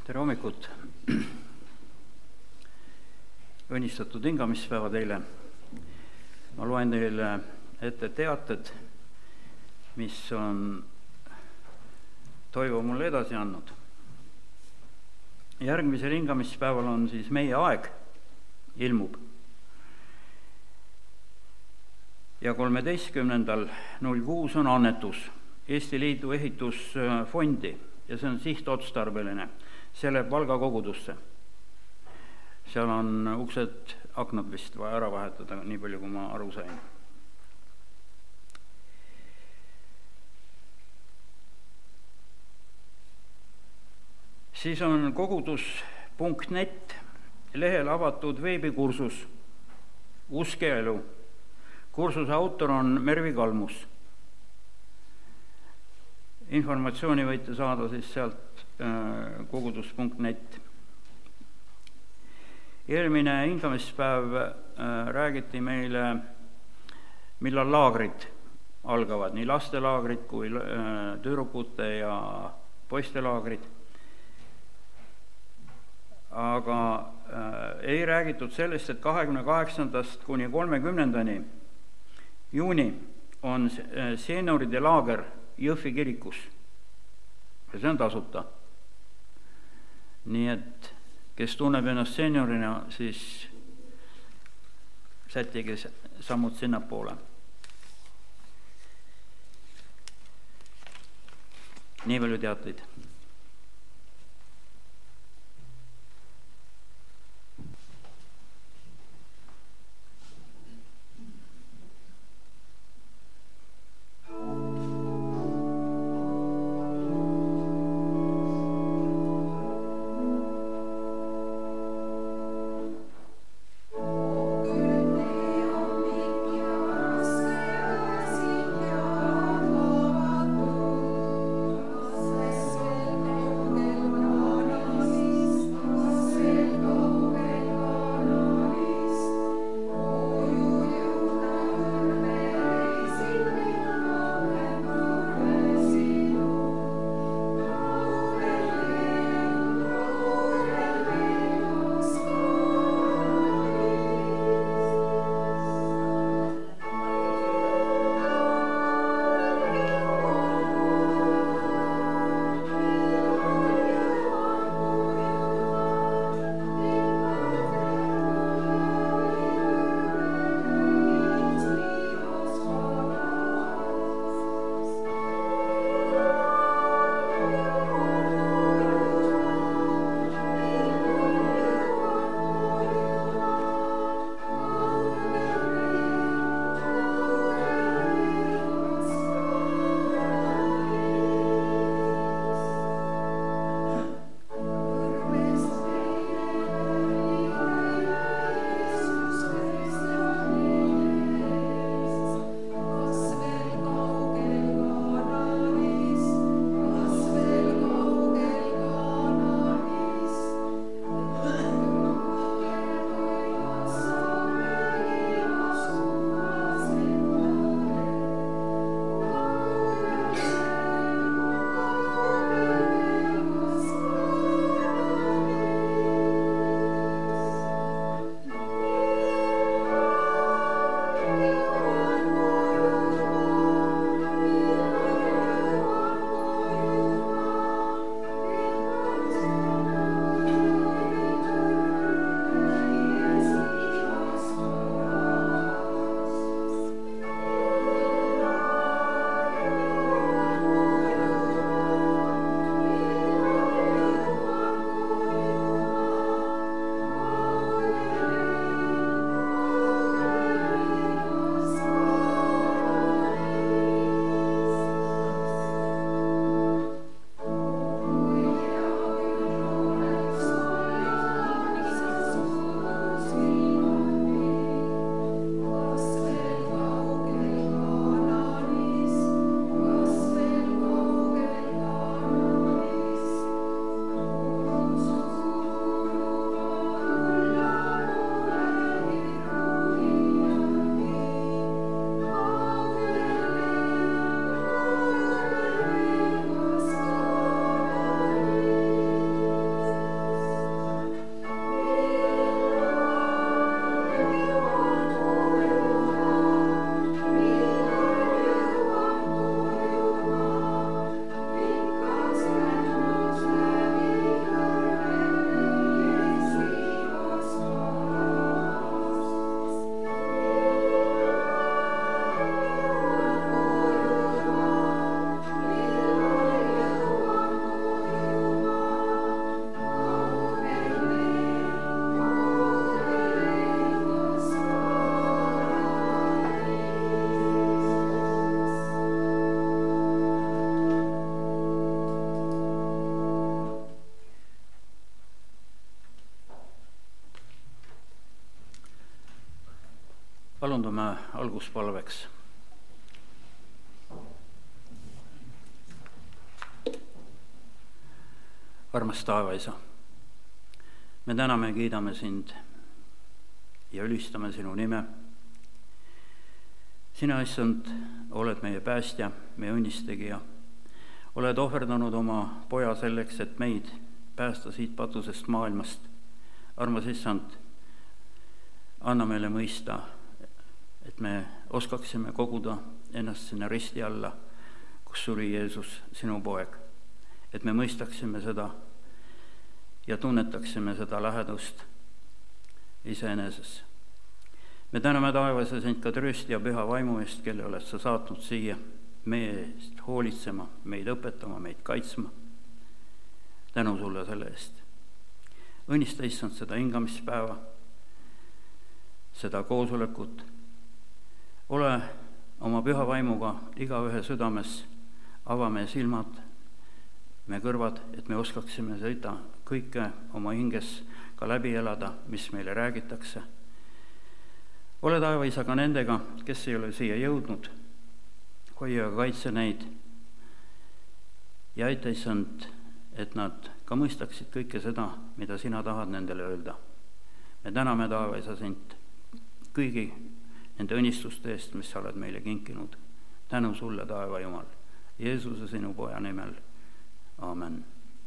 Tere hommikut! Õnnistatud hingamispäeva teile. Ma loen teile ette teated, mis on Toivo mulle edasi andnud. Järgmisel hingamispäeval on siis Meie aeg ilmub. Ja 13.06 on annetus Eesti Liidu ehitusfondi ja see on sihtotstarbeline. See läheb Valga kogudusse. Seal on uksed, aknad vist vaja ära vahetada, nii palju kui ma aru sain. Siis on kogudus.net lehel avatud veebikursus Usk ja elu. Kursuse autor on Mervi Kalmus. Informatsiooni võite saada siis sealt kogudus.net. Eelmine hingamispäev räägiti meile, millal laagrid algavad, nii lastelaagrid kui tüdrukute ja poistelaagrid. Aga ei räägitud sellest, et 28. kuni 30. juuni on seenioride laager Jõhvi kirikus ja see on tasuta. Nii et kes tunneb ennast seeniorina, siis sätige sammud sinnapoole. Nii palju teateid. Amen. koondume alguspalveks. Armas taevaisa, me täname ja kiidame sind ja ülistame sinu nime. Sina, issand, oled meie päästja, meie õnnistegija. Oled ohverdanud oma poja selleks, et meid päästa siit patusest maailmast. Armas issand, anna meile mõista, et me oskaksime koguda ennast sinna risti alla, kus suri Jeesus, sinu poeg. Et me mõistaksime seda ja tunnetaksime seda lähedust iseeneses. Me täname taevas sind ka tröösti ja püha vaimu eest, kelle oled sa saatnud siia meie eest hoolitsema, meid õpetama, meid kaitsma. Tänu sulle selle eest. Õnnista issand seda hingamispäeva, seda koosolekut. Ole oma püha vaimuga igaühe südames, ava meie silmad, me kõrvad, et me oskaksime seda kõike oma hinges ka läbi elada, mis meile räägitakse. Ole taevaisa ka nendega, kes ei ole siia jõudnud. Hoia ja kaitse neid ja aita issand, et nad ka mõistaksid kõike seda, mida sina tahad nendele öelda. Me täname taevaisa sind kõigi nende õnnistuste eest, mis sa oled meile kinkinud. Tänu sulle, taeva Jumal, Jeesuse sinu poja nimel. Aamen.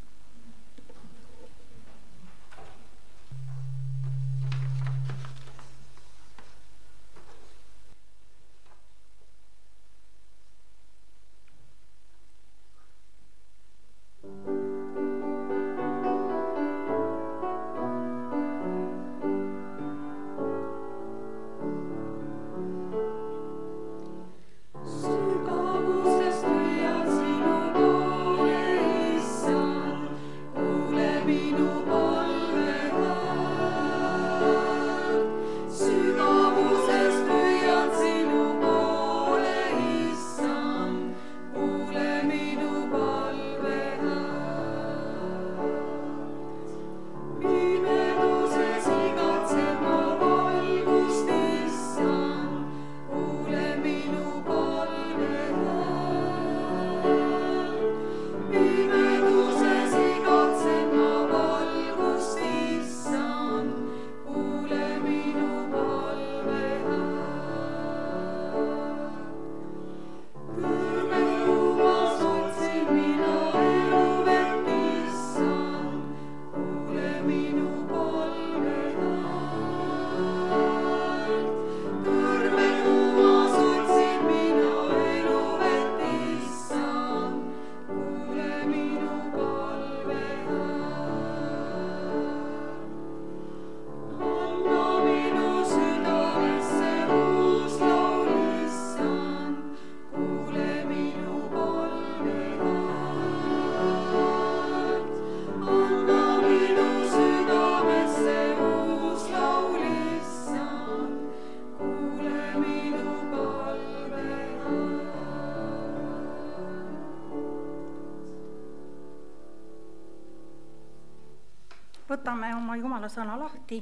Võtame oma Jumala sõna lahti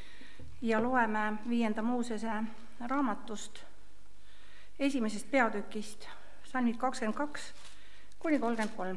ja loeme 5. Moosese raamatust 1. peatükist, salmid 22 kuni 33.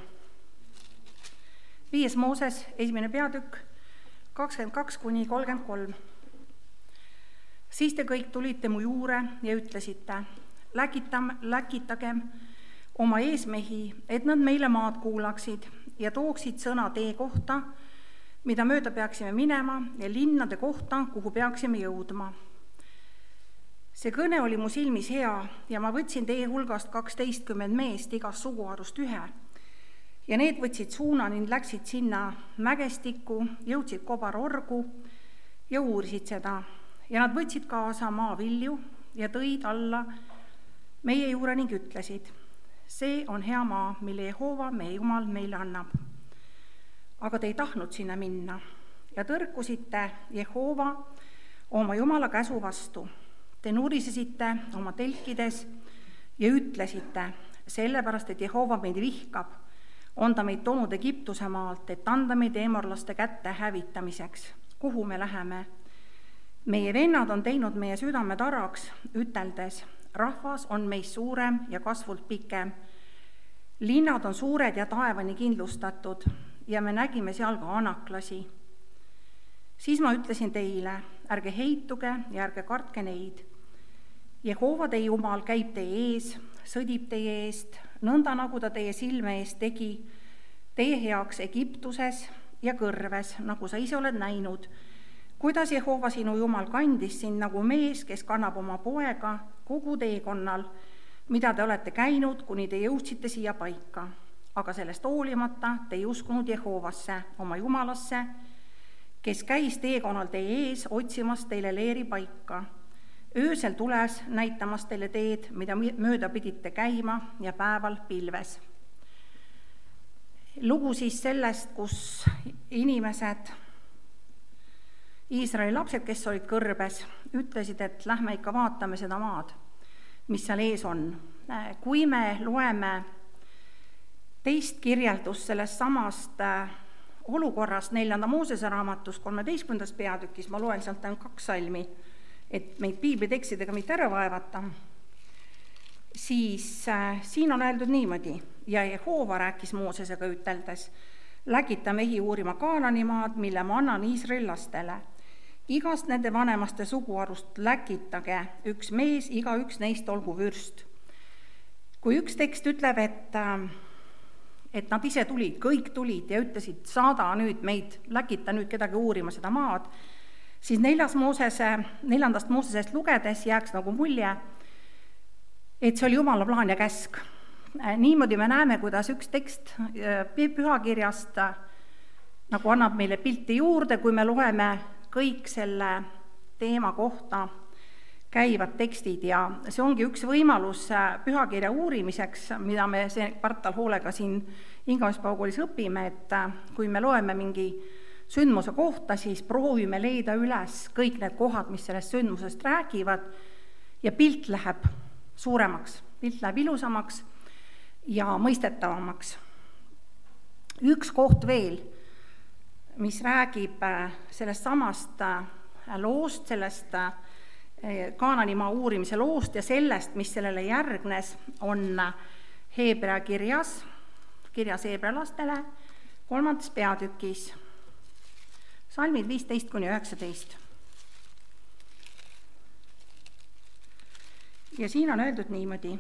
5. Mooses, 1. peatükk, 22 kuni 33. Siis te kõik tulite mu juure ja ütlesite, läkitagem oma eesmehi, et nad meile maad kuulaksid ja tooksid sõna tee kohta, mida mööda peaksime minema ja linnade kohta, kuhu peaksime jõudma. See kõne oli mu silmis hea ja ma võtsin teie hulgast 12 meest igast suguharust ühe ja need võtsid suuna ning läksid sinna mägestikku, jõudsid kobarorgu ja uurisid seda ja nad võtsid kaasa maavilju ja tõid alla meie juurde ning ütlesid, see on hea maa, mille Jehova meie Jumal meile annab. Aga te ei tahtnud sinna minna ja tõrkusite Jehova oma Jumala käsu vastu. Te nurisesite oma telkides ja ütlesite, sellepärast, et Jehova meid vihkab, on ta meid toonud Egiptuse maalt, et anda meid eemorlaste kätte hävitamiseks. Kuhu me läheme? meie vennad on teinud meie südame taraks, üteldes, rahvas on meist suurem ja kasvult pikem. Linnad on suured ja taevani kindlustatud ja me nägime seal ka anaklasi. Siis ma ütlesin teile, ärge heituge ja ärge kartke neid. Jehova teie Jumal käib teie ees, sõdib teie eest, nõnda nagu ta teie silme eest tegi, teie heaks Egiptuses ja kõrves, nagu sa ise oled näinud, kuidas Jehova sinu Jumal kandis sind nagu mees, kes kannab oma poega kogu teekonnal, mida te olete käinud, kuni te jõudsite siia paika. Aga sellest hoolimata te ei uskunud Jehovasse, oma Jumalasse, kes käis teekonnal teie ees otsimas teile leeri paika. Öösel tules näitamas teile teed, mida mööda pidite käima ja päeval pilves. Lugu siis sellest, kus inimesed, Iisraeli lapsed, kes olid kõrbes, ütlesid, et lähme ikka vaatame seda maad, mis seal ees on. Kui me loeme teist kirjeldust sellest samast olukorrast 4. Moosese raamatus 13. peatükis, ma loen sealt ainult 2 salmi, et meid piiblitekstidega mitte ära vaevata, siis siin on öeldud niimoodi, ja Jehova rääkis Moosesega üteldes, lägita mehi uurima Kaananimaad, mille ma annan Iisraeli lastele. Igast nende vanemaste suguarust läkitage üks mees, igaüks neist olgu vürst. Kui üks tekst ütleb, et nad ise tulid, kõik tulid ja ütlesid, saada nüüd meid, läkita nüüd kedagi uurima seda maad, siis 4. Moosesest lugedes jääks nagu mulje, et see oli Jumala plaan ja käsk. Niimoodi me näeme, kuidas üks tekst pühakirjast nagu annab meile pilti juurde, kui me loeme kõik selle teema kohta käivad tekstid ja see ongi üks võimalus pühakirja uurimiseks, mida me see kvartal hoolega siin hingamispäevakoolis õpime, et kui me loeme mingi sündmuse kohta, siis proovime leida üles kõik need kohad, mis sellest sündmusest räägivad ja pilt läheb suuremaks, pilt läheb ilusamaks ja mõistetavamaks. Üks koht veel, mis räägib sellest samast loost, sellest Kaananimaa uurimise loost ja sellest, mis sellele järgnes, on Heebrea kirjas heebrealastele 3. peatükis, salmid 15-19. Ja siin on öeldud niimoodi.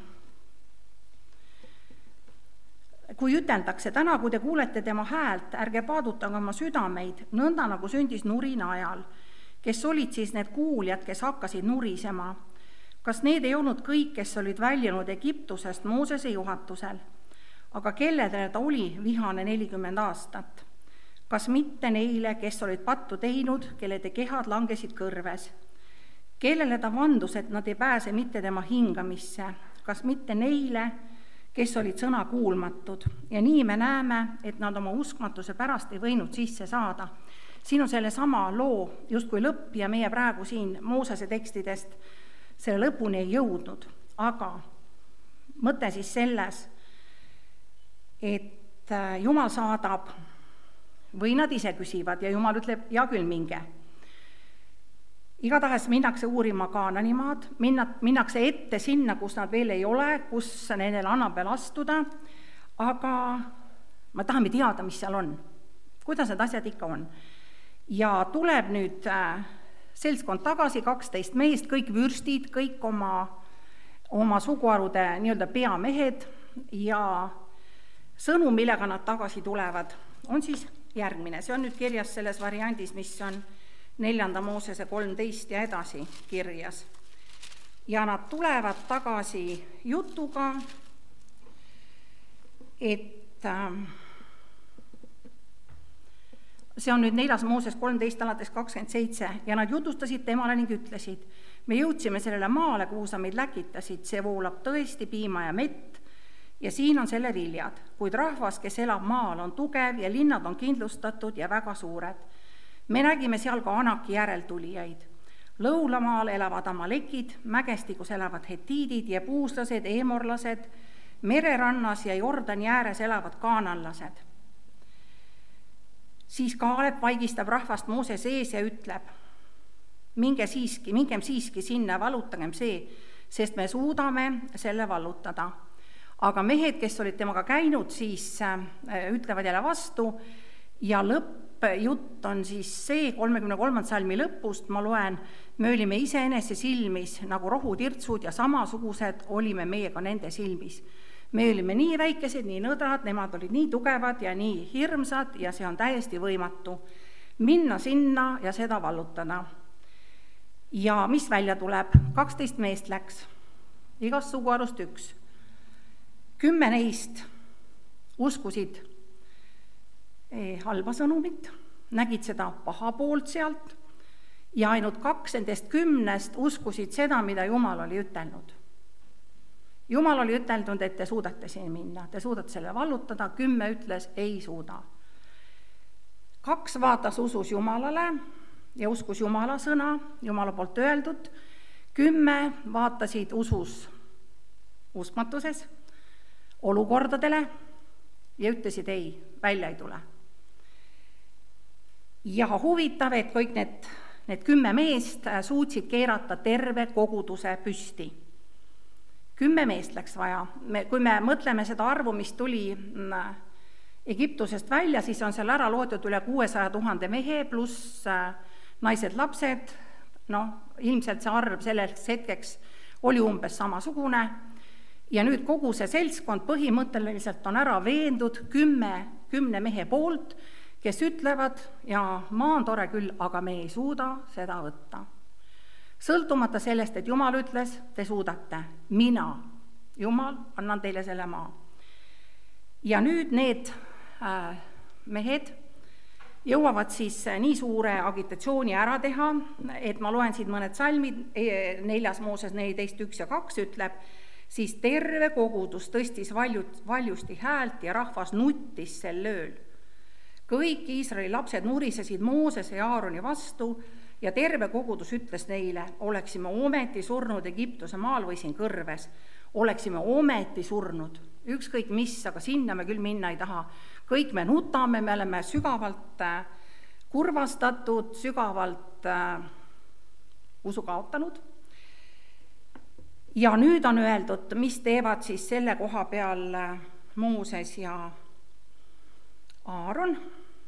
Kui üteldakse, täna kui te kuulete tema häält, ärge paadutage oma südameid, nõnda nagu sündis nurina ajal, kes olid siis need kuuljad, kes hakkasid nurisema. Kas need ei olnud kõik, kes olid väljunud Egiptusest Moosese juhatusel? Aga kelledele ta oli vihane 40 aastat? Kas mitte neile, kes olid pattu teinud, kelle te kehad langesid kõrves? Kellele ta vandus, et nad ei pääse mitte tema hingamisse? Kas mitte neile, kes olid sõna kuulmatud? Ja nii me näeme, et nad oma uskmatuse pärast ei võinud sisse saada. Siin on selle sama loo justkui lõpp ja meie praegu siin Moosese tekstidest selle lõpuni ei jõudnud. Aga mõte siis selles, et Jumal saadab või nad ise küsivad ja Jumal ütleb, ja küll minge. Igatahes minnakse uurima Kaananimaad, minnakse ette sinna, kus nad veel ei ole, kus nendel annab veel astuda, aga me tahame teada, mis seal on, kuidas need asjad ikka on. Ja tuleb nüüd seltskond tagasi, 12 meest, kõik vürstid, kõik oma suguharude nii-öelda peamehed ja sõnum, millega nad tagasi tulevad, on siis järgmine. See on nüüd kirjas selles variandis, mis on 4. Moosese 13 ja edasi kirjas. Ja nad tulevad tagasi jutuga, et see on nüüd 4. Mooses 13 alates 27 ja nad jutustasid temale ning ütlesid, me jõudsime sellele maale, kuhu sa meid läkitasid, see voolab tõesti piima ja mett ja siin on selle viljad, kuid rahvas, kes elab maal, on tugev ja linnad on kindlustatud ja väga suured. Me nägime seal ka Anaki järeltulijaid. Lõulamaal elavad amalekid, mägestikus elavad hetiidid ja puuslased, eemorlased, mererannas ja Jordani ääres elavad kaanallased. Siis Kaalep vaigistab rahvast Mooses ees ja ütleb, mingem siiski sinna, vallutagem see, sest me suudame selle vallutada. Aga mehed, kes olid temaga käinud, siis ütlevad jälle vastu ja lõppjutt on siis see, 33. salmi lõpust ma loen, me olime iseenese silmis nagu rohutirtsud ja samasugused olime meiega nende silmis. Me olime nii väikesed, nii nõdrad, nemad olid nii tugevad ja nii hirmsad ja see on täiesti võimatu minna sinna ja seda vallutada. Ja mis välja tuleb? 12 meest läks, igast suguharust 1. 10 neist uskusid halba sõnumit, nägid seda paha poolt sealt ja ainult 2 nendest 10 uskusid seda, mida Jumal oli ütelnud. Jumal oli ütelnud, et te suudate siin minna, te suudate selle vallutada, 10 ütles, ei suuda. 2 vaatas usus Jumalale ja uskus Jumala sõna, Jumala poolt öeldud, 10 vaatasid usus uskmatuses olukordadele ja ütlesid ei, välja ei tule. Ja huvitav, et kõik need 10 meest suutsid keerata terve koguduse püsti. 10 meest läks vaja. Kui me mõtleme seda arvu, mis tuli Egiptusest välja, siis on seal ära loodud üle 600 000 mehe pluss naised, lapsed. Ilmselt see arv selleks hetkeks oli umbes samasugune. Ja nüüd kogu see seltskond põhimõtteliselt on ära veendud 10 mehe poolt, kes ütlevad, ja ma on tore küll, aga me ei suuda seda võtta. Sõltumata sellest, et Jumal ütles, te suudate, mina, Jumal, annan teile selle maa. Ja nüüd need mehed jõuavad siis nii suure agitatsiooni ära teha, et ma loen siit mõned salmid, 4. Mooses 14, 1 ja 2 ütleb, siis terve kogudus tõstis valjusti häält ja rahvas nuttis sel ööl. Kõik Iisraeli lapsed nurisesid Moosese ja Aaroni vastu ja terve kogudus ütles neile, oleksime ometi surnud Egiptuse maal või siin kõrves, oleksime ometi surnud, ükskõik mis, aga sinna me küll minna ei taha. Kõik me nutame, me oleme sügavalt kurvastatud, sügavalt usu kaotanud. Ja nüüd on öeldud, mis teevad siis selle koha peal Mooses ja Aaron.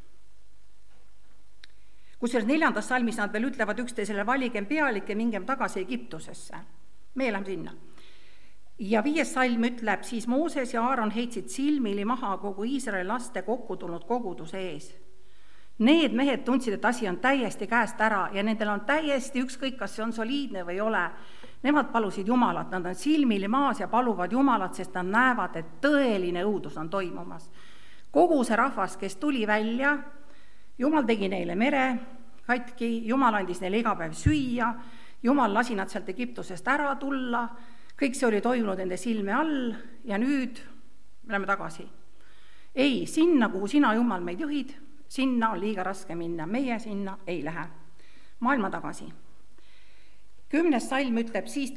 Kusjuures 4. salmis nad veel ütlevad üksteisele, valigem pealik ja mingem tagasi Egiptusesse. Me elame sinna. Ja 5. salm ütleb, siis Mooses ja Aaron heitsid silmili maha kogu Iisraeli laste kokku tulnud koguduse ees. Need mehed tundsid, et asi on täiesti käest ära ja nendel on täiesti ükskõik, kas see on soliidne või ei ole. Nemad palusid Jumalat, nad on silmili maas ja paluvad Jumalat, sest nad näevad, et tõeline õudus on toimumas. Kogu see rahvas, kes tuli välja, Jumal tegi neile mere katki, Jumal andis neile iga päev süüa, Jumal lasi nad sealt Egiptusest ära tulla, kõik see oli toimunud nende silme all ja nüüd me läheme tagasi. Ei, sinna, kuhu sina, Jumal, meid juhid, sinna on liiga raske minna, meie sinna ei lähe. Maailma tagasi. 10. salm ütleb, siis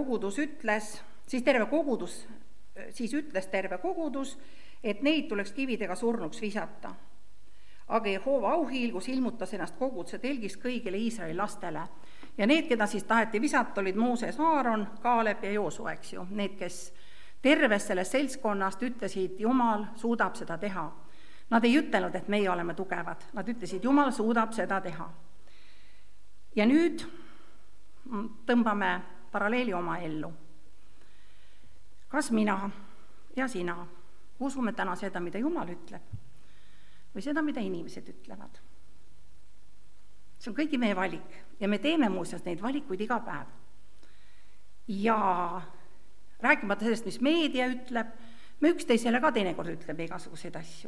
ütles terve kogudus, et neid tuleks kividega surnuks visata. Aga Jehova auhiilgus ilmutas ennast koguduse telgis kõigile Iisraeli lastele. Ja need, keda siis taheti visata, olid Mooses, Aaron, Kaaleb ja Joosua, eks ju. Need, kes terves sellest seltskonnast ütlesid, Jumal suudab seda teha. Nad ei ütelnud, et meie oleme tugevad. Nad ütlesid, Jumal suudab seda teha. Ja nüüd tõmbame paralleeli oma ellu. Kas mina ja sina usume täna seda, mida Jumal ütleb, või seda, mida inimesed ütlevad? See on kõigi meie valik ja me teeme muuseas neid valikuid iga päev. Ja rääkimata sellest, mis meedia ütleb, me üksteisele ka teinekord ütleb igasuguseid asju.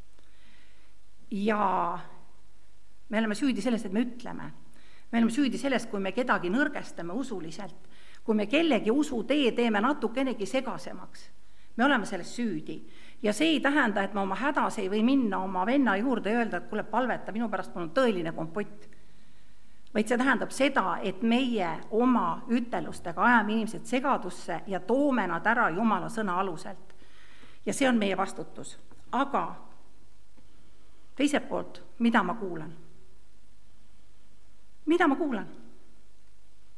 Ja me oleme süüdi sellest, et me ütleme. Me oleme süüdi sellest, kui me kedagi nõrgestame usuliselt, kui me kellegi usutee teeme natukenegi segasemaks. Me oleme sellest süüdi. Ja see ei tähenda, et me oma hädas ei või minna oma venna juurde ja öelda, et kuule, palveta, minu pärast on tõeline kompott. Vaid see tähendab seda, et meie oma ütelustega ajame inimesed segadusse ja toome nad ära Jumala sõna aluselt. Ja see on meie vastutus. Aga teiselt poolt, mida ma kuulan? Mida ma kuulan?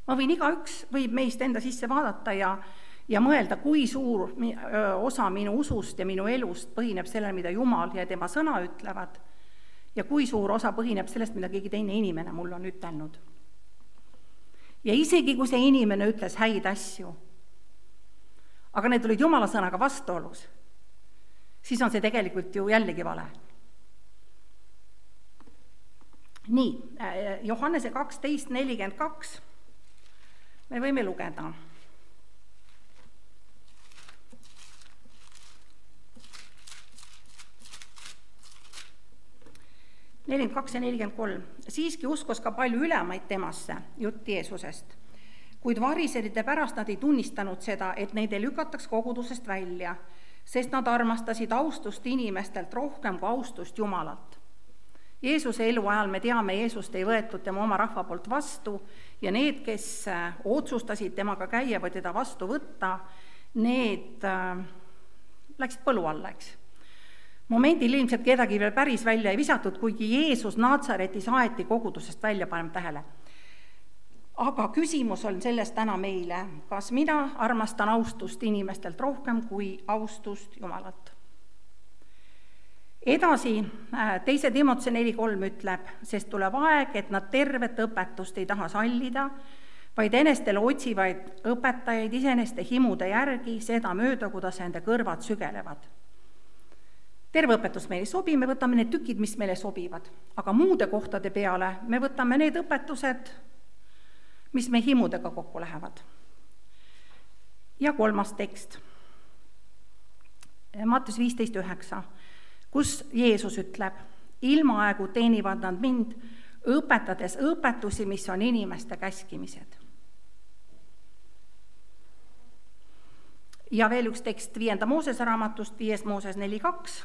Igaüks võib meist enda sisse vaadata ja mõelda, kui suur osa minu usust ja minu elust põhineb sellel, mida Jumal ja tema sõna ütlevad, ja kui suur osa põhineb sellest, mida keegi teine inimene mul on ütelnud. Ja isegi, kui see inimene ütles häid asju, aga need olid Jumala sõnaga vastuolus, siis on see tegelikult ju jällegi vale. Nii, Johannese 12:42 me võime lugeda. Ja 43. Siiski uskus ka palju ülemaid temasse, jutt Jeesusest. Kuid variserite pärast nad ei tunnistanud seda, et neid ei lükataks kogudusest välja, sest nad armastasid austust inimestelt rohkem kui austust Jumalalt. Jeesuse eluajal me teame, Jeesust ei võetud tema oma rahva poolt vastu ja need, kes otsustasid temaga käia või teda vastu võtta, need läksid põlu alla, eks. Momendil ilmselt kedagi veel päris välja ei visatud, kuigi Jeesus Naatsaretis aeti kogudusest välja, paneme tähele. Aga küsimus on selles täna meile, kas mina armastan austust inimestelt rohkem kui austust Jumalat. Edasi, 2. Timotuse 4:3 ütleb, sest tuleb aeg, et nad tervet õpetust ei taha sallida, vaid enestele otsivaid õpetajaid iseneste himude järgi, seda mööda, kuidas enda kõrvad sügelevad. Terve õpetus meile ei sobi, me võtame need tükid, mis meile sobivad, aga muude kohtade peale me võtame need õpetused, mis me himudega kokku lähevad. Ja 3. tekst, Matteus 15:9, kus Jeesus ütleb, ilmaaegu teenivad nad mind, õpetades õpetusi, mis on inimeste käskimised. Ja veel üks tekst 5. Moosese raamatust, 5. Mooses 4:2.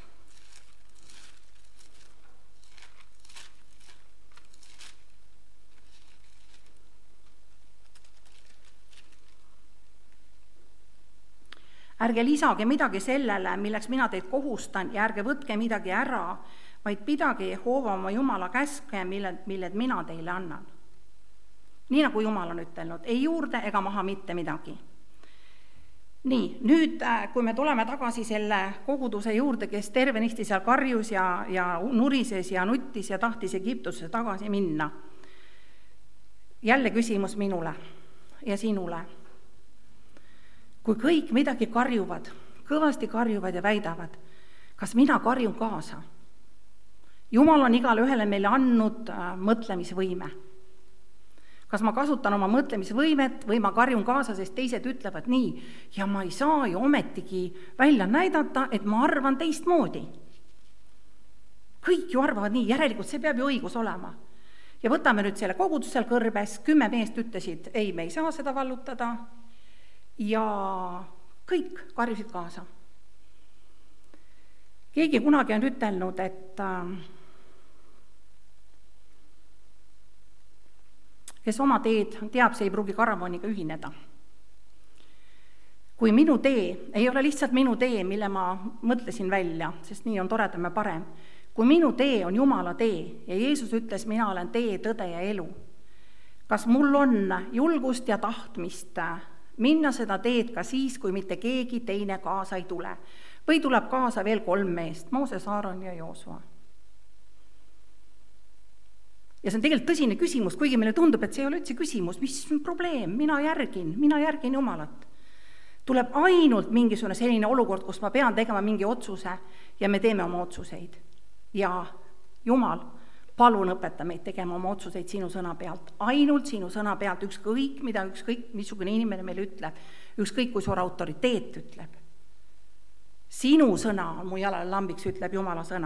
Ärge lisage midagi sellele, milleks mina teid kohustan, ja ärge võtke midagi ära, vaid pidage Jehova oma Jumala käske, milled mina teile annan. Nii nagu Jumal on ütelnud, ei juurde ega maha mitte midagi. Nii, nüüd kui me tuleme tagasi selle koguduse juurde, kes tervenisti seal karjus ja nurises ja nuttis ja tahtis Egiptusse tagasi minna. Jälle küsimus minule ja sinule. Kui kõik midagi karjuvad, kõvasti karjuvad ja väidavad, kas mina karjun kaasa? Jumal on igale ühele meile andnud mõtlemisvõime. Kas ma kasutan oma mõtlemisvõimet või ma karjun kaasa, sest teised ütlevad nii, ja ma ei saa ju ometigi välja näidata, et ma arvan teistmoodi. Kõik ju arvavad nii, järelikult see peab ju õigus olema. Ja võtame nüüd selle kogudus seal kõrbes, 10 meest ütlesid, ei, me ei saa seda vallutada, ja kõik karjusid kaasa. Keegi kunagi on ütelnud, et kes oma teed teab, see ei pruugi karavaniga ühineda. Kui minu tee ei ole lihtsalt minu tee, mille ma mõtlesin välja, sest nii on toredam ja parem. Kui minu tee on Jumala tee ja Jeesus ütles, mina olen tee, tõde ja elu, kas mul on julgust ja tahtmist minna seda teed ka siis, kui mitte keegi teine kaasa ei tule. Või tuleb kaasa veel 3 meest, Mooses, Aaron ja Joosua. Ja see on tegelikult tõsine küsimus, kuigi meile tundub, et see ei ole üldse küsimus, mis on probleem, mina järgin Jumalat. Tuleb ainult mingisugune selline olukord, kus ma pean tegema mingi otsuse ja me teeme oma otsuseid. Ja Jumal, palun õpeta meid tegema oma otsuseid sinu sõna pealt. Ainult sinu sõna pealt, ükskõik, missugune inimene meile ütleb, ükskõik, kui suur autoriteet ütleb. Sinu sõna on mu jalale lambiks, ütleb Jumala sõna.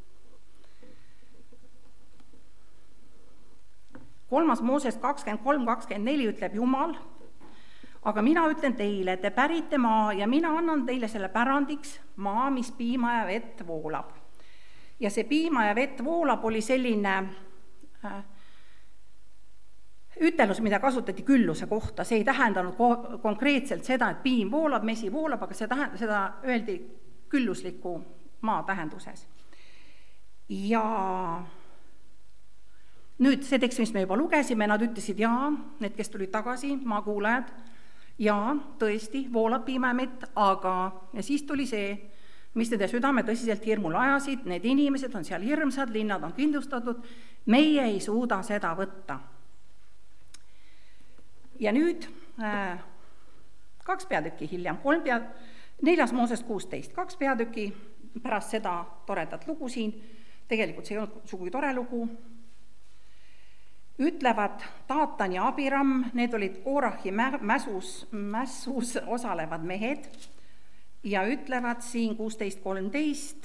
3. Mooses 23-24 ütleb Jumal, aga mina ütlen teile, te pärite maa ja mina annan teile selle pärandiks maa, mis piima ja vett voolab. Ja see piima ja vett voolab oli selline ütelus, mida kasutati külluse kohta. See ei tähendanud konkreetselt seda, et piim voolab, mesi voolab, aga seda öeldi küllusliku maa tähenduses. Ja Nüüd see tekst, mis me juba lugesime, nad ütlesid jaa, need, kes tulid tagasi, maakuulajad, jaa, tõesti, voolab piima ja mett, aga ja siis tuli see, mis nende südame tõsiselt hirmul ajasid, need inimesed on seal hirmsad, linnad on kindlustatud, meie ei suuda seda võtta. Ja nüüd 2 peatükki hiljem, 4. Mooses 16, 2 peatükki pärast seda toredat lugu siin, tegelikult see ei olnud sugugi tore lugu, ütlevad Taatan ja Abiram, need olid Koorahi mässus osalevad mehed, ja ütlevad siin 16.13,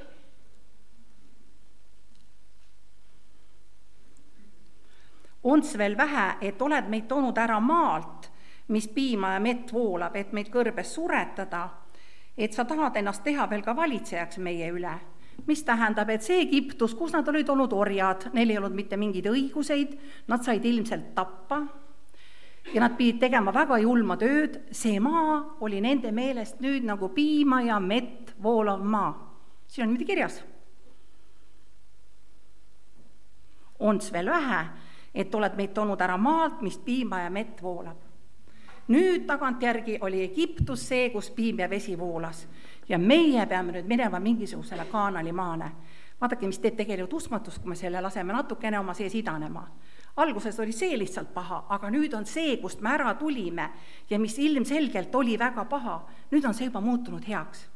onts veel vähe, et oled meid toonud ära maalt, mis piima ja mett voolab, et meid kõrbes suretada, et sa tahad ennast teha veel ka valitsejaks meie üle. Mis tähendab, et see Egiptus, kus nad olid olnud orjad, neil ei olnud mitte mingeid õiguseid, nad said ilmselt tappa ja nad pidid tegema väga julma tööd, see maa oli nende meelest nüüd nagu piima ja mett voolav maa. Siin on niimoodi kirjas. Onts veel vähe, et oled meid toonud ära maalt, mis piima ja mett voolab. Nüüd tagantjärgi oli Egiptus see, kus piim ja vesi voolas. Ja meie peame nüüd minema mingisugusele Kaanani maane. Vaadake, mis teeb tegelikult uskmatust, kui me selle laseme natukene oma sees idanema. Alguses oli see lihtsalt paha, aga nüüd on see, kust me ära tulime ja mis ilmselgelt oli väga paha, nüüd on see juba muutunud heaks.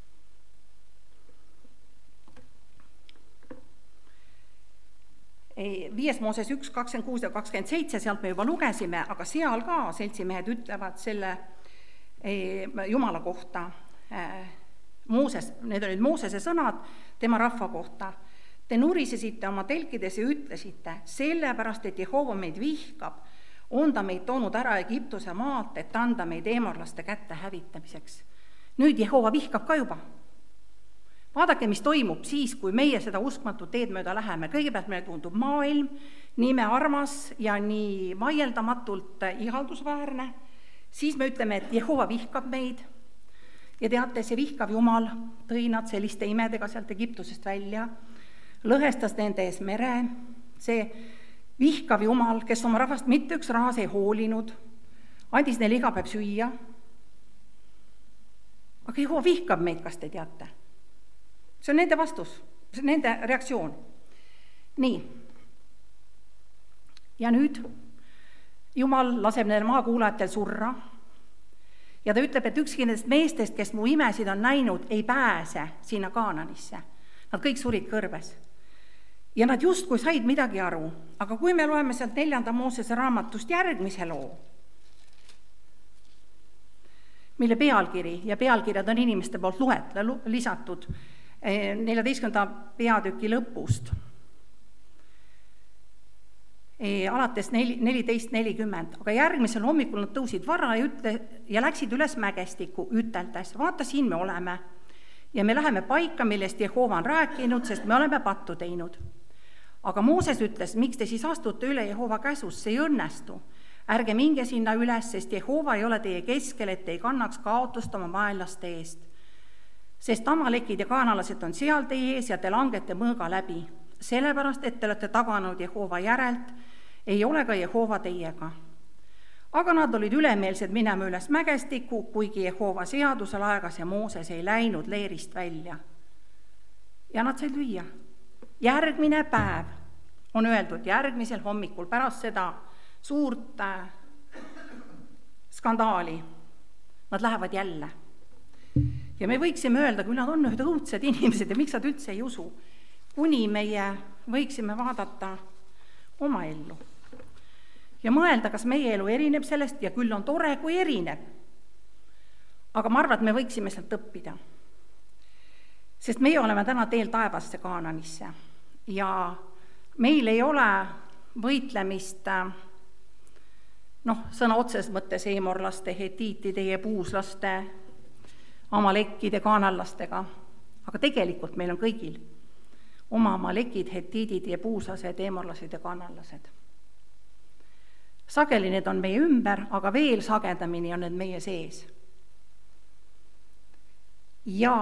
Viies Mooses 1, 26 ja 27, sealt me juba lugesime, aga seal ka seltsimehed ütlevad selle Jumala kohta, Mooses, need olid Moosese sõnad tema rahva kohta. Te nurisesite oma telkides ja ütlesite, sellepärast, et Jehova meid vihkab, on ta meid toonud ära Egiptuse maalt, et anda meid eemorlaste kätte hävitamiseks. Nüüd Jehova vihkab ka juba. Vaadake, mis toimub siis, kui meie seda uskmatut teed mööda läheme. Kõigepealt meile tundub maailm, nii me armas ja nii vaieldamatult ihaldusväärne. Siis me ütleme, et Jehova vihkab meid. Ja teate, see vihkav Jumal tõi nad selliste imedega sealt Egiptusest välja, lõhestas nende ees mere, see vihkav Jumal, kes oma rahvast mitte üks rahas ei hoolinud, andis neile iga päev süüa. Aga Jehova vihkab meid, kas te teate? See on nende vastus, see on nende reaktsioon. Nii. Ja nüüd Jumal laseb nendel maakuulajatel surra ja ta ütleb, et ükski nendest meestest, kes mu imesid on näinud, ei pääse sinna Kaananisse. Nad kõik surid kõrbes. Ja nad justkui said midagi aru, aga kui me loeme sealt 4. Moosese raamatust järgmise loo, mille pealkiri ja pealkirjad on inimeste poolt lisatud 14. peatüki lõpust, alates 14.40, aga järgmisel hommikul nad tõusid vara ja läksid üles mägestikku, üteldes, vaata, siin me oleme ja me läheme paika, millest Jehova on rääkinud, sest me oleme pattu teinud. Aga Mooses ütles, miks te siis astute üle Jehova käsust, see ei õnnestu. Ärge minge sinna üles, sest Jehova ei ole teie keskel, et te ei kannaks kaotust oma vaenlaste eest. Sest amalekid ja kaanalased on seal teie ees ja te langete mõõga läbi. Sellepärast, et te olete taganud Jehova järelt, ei ole ka Jehova teiega. Aga nad olid ülemeelsed minema üles mägestikku, kuigi Jehova seadusel aegas ja Mooses ei läinud leerist välja. Ja nad said lüüa. Järgmine päev on öeldud, järgmisel hommikul pärast seda suurt skandaali nad lähevad jälle. Ja me võiksime öelda, kui nad on ühed õudsed inimesed ja miks nad üldse ei usu, kuni meie võiksime vaadata oma ellu ja mõelda, kas meie elu erineb sellest ja küll on tore, kui erineb. Aga ma arvan, et me võiksime sealt õppida. Sest meie oleme täna teel taevasse Kaananisse ja meil ei ole võitlemist sõna otses mõttes eemorlaste, hetiitide ja puuslaste, amalekkide, kaanallastega, aga tegelikult meil on kõigil oma amalekid, hetiidid ja puuslased, eemorlased ja kaanallased. Sageli need on meie ümber, aga veel sagedamini on need meie sees. Ja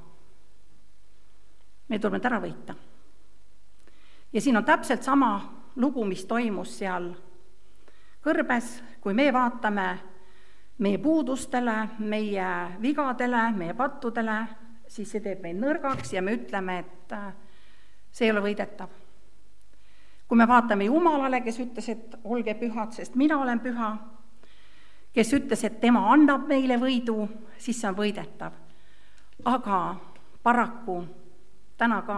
me tuleme ära võita. Ja siin on täpselt sama lugu, mis toimus seal kõrbes, kui me vaatame meie puudustele, meie vigadele, meie pattudele, siis see teeb meid nõrgaks ja me ütleme, et see ei ole võidetav. Kui me vaatame Jumalale, kes ütles, et olge pühad, sest mina olen püha, kes ütles, et tema annab meile võidu, siis see on võidetav. Aga paraku täna ka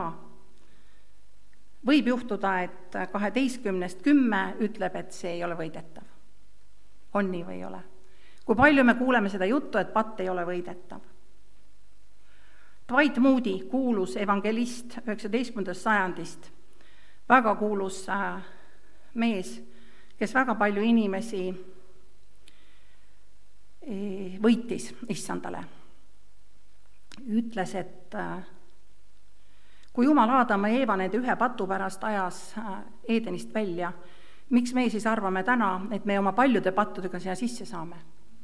võib juhtuda, et 12-10 ütleb, et see ei ole võidetav. On nii või ei ole? Kui palju me kuuleme seda juttu, et patt ei ole võidetav? Dwight Moody, kuulus evangelist 19. sajandist, väga kuulus mees, kes väga palju inimesi võitis issandale. Ütles, et kui Jumal Aadama ja Eeva nende ühe patu pärast ajas Eedenist välja, miks me siis arvame täna, et me oma paljude pattudega siia sisse saame?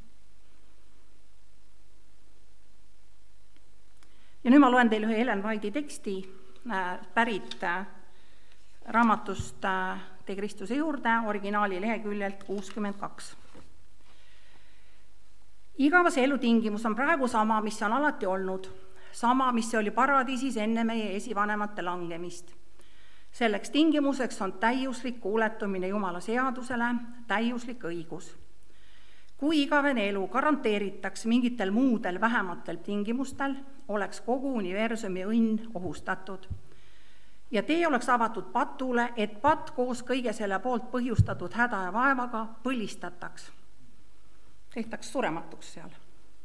Ja nüüd ma loen teile ühe Ellen White'i teksti pärit raamatust Tee Kristuse juurde, originaali leheküljelt 62. Igavese elu tingimus on praegu sama, mis on alati olnud, sama, mis oli paradiisis enne meie esivanemate langemist. Selleks tingimuseks on täiuslik kuuletumine Jumala seadusele, täiuslik õigus. Kui igavene elu garanteeritaks mingitel muudel vähematel tingimustel, oleks kogu universumi õnn ohustatud. Ja tee oleks avatud patule, et patt koos kõige selle poolt põhjustatud häda ja vaevaga põlistataks. Tehtaks surematuks seal.